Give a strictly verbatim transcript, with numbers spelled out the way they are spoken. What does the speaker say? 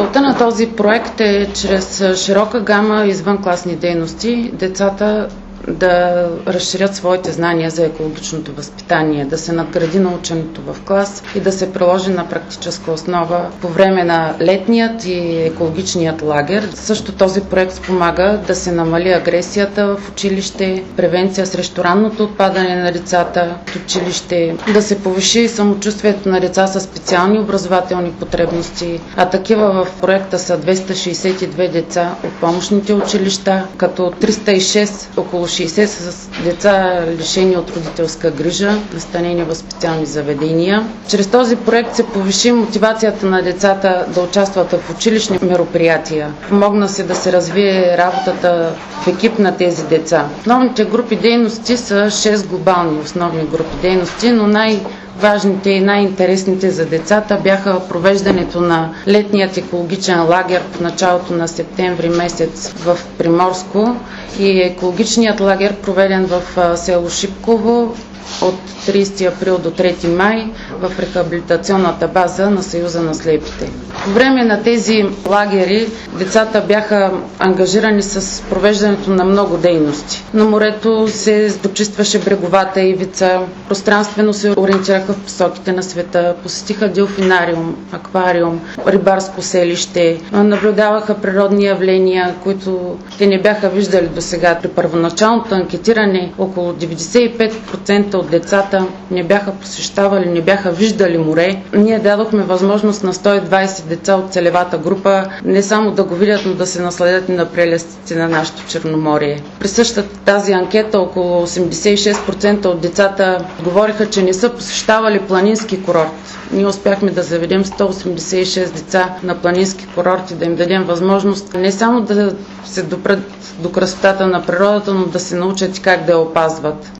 Целта на този проект е чрез широка гама извънкласни дейности децата да разширят своите знания за екологичното възпитание, да се надгради наученето в клас и да се приложи на практическа основа по време на летният и екологичният лагер. Също този проект спомага да се намали агресията в училище, превенция срещу ранното отпадане на децата от училище, да се повиши самочувствието на деца с специални образователни потребности, а такива в проекта са двеста шейсет и две деца от помощните училища, като триста и шест, около шейсет с деца лишени от родителска грижа, настанени в специални заведения. Чрез този проект се повиши мотивацията на децата да участват в училищни мероприятия. Помогна се да се развие работата в екип на тези деца. Основните групи дейности са шест глобални основни групи дейности, но най- Важните и най-интересните за децата бяха провеждането на летният екологичен лагер в началото на септември месец в Приморско и екологичният лагер, проведен в село Шипково от тридесети април до трети май в рехабилитационната база на Съюза на слепите. По време на тези лагери децата бяха ангажирани с провеждането на много дейности. На морето се почистваше бреговата ивица, пространствено се ориентираха в посоките на света, посетиха делфинариум, аквариум, рибарско селище, наблюдаваха природни явления, които те не бяха виждали до сега. При първоначалното анкетиране около деветдесет и пет процента от децата не бяха посещавали, не бяха виждали море. Ние дадохме възможност на сто и двадесет деца от целевата група не само да го видят, но да се насладят и на прелестите на нашето Черноморие. При същата тази анкета около осемдесет и шест процента от децата говориха, че не са посещавали планински курорт. Ние успяхме да заведем сто осемдесет и шест деца на планински курорт и да им дадем възможност не само да се допрат до красотата на природата, но да се научат и как да я опазват.